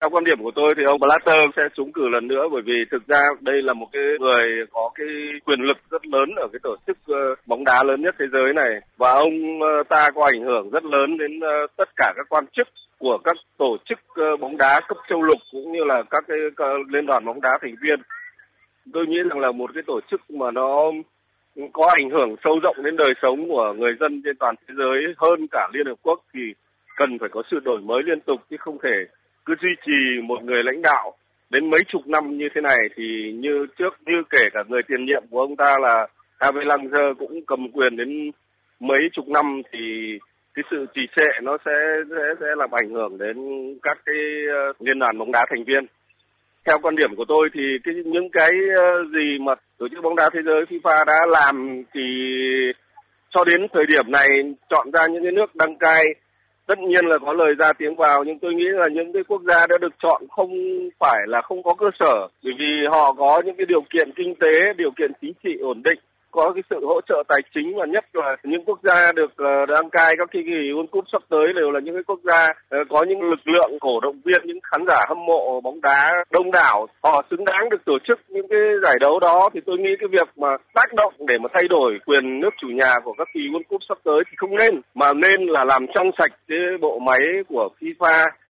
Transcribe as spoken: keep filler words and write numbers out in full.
Theo quan điểm của tôi thì ông Blatter sẽ trúng cử lần nữa, bởi vì thực ra đây là một cái người có cái quyền lực rất lớn ở cái tổ chức bóng đá lớn nhất thế giới này, và ông ta có ảnh hưởng rất lớn đến tất cả các quan chức của các tổ chức bóng đá cấp châu lục cũng như là các cái liên đoàn bóng đá thành viên. Tôi nghĩ rằng là một cái tổ chức mà nó có ảnh hưởng sâu rộng đến đời sống của người dân trên toàn thế giới hơn cả Liên Hợp Quốc thì cần phải có sự đổi mới liên tục, chứ không thể cứ duy trì một người lãnh đạo đến mấy chục năm như thế này. Thì như trước, như kể cả người tiền nhiệm của ông ta là Hervé Langer cũng cầm quyền đến mấy chục năm, thì cái sự trì trệ nó sẽ sẽ sẽ làm ảnh hưởng đến các cái liên đoàn bóng đá thành viên. Theo quan điểm của tôi thì cái những cái gì mà tổ chức bóng đá thế giới FIFA đã làm thì cho đến thời điểm này chọn ra những cái nước đăng cai, tất nhiên là có lời ra tiếng vào, nhưng tôi nghĩ là những cái quốc gia đã được chọn không phải là không có cơ sở, bởi vì họ có những cái điều kiện kinh tế, điều kiện chính trị ổn định, có cái sự hỗ trợ tài chính, và nhất là những quốc gia được đăng cai các kỳ World Cup sắp tới đều là những cái quốc gia có những lực lượng cổ động viên, những khán giả hâm mộ bóng đá đông đảo, họ xứng đáng được tổ chức những cái giải đấu đó. Thì tôi nghĩ cái việc mà tác động để mà thay đổi quyền nước chủ nhà của các kỳ World Cup sắp tới thì không nên, mà nên là làm trong sạch cái bộ máy của FIFA.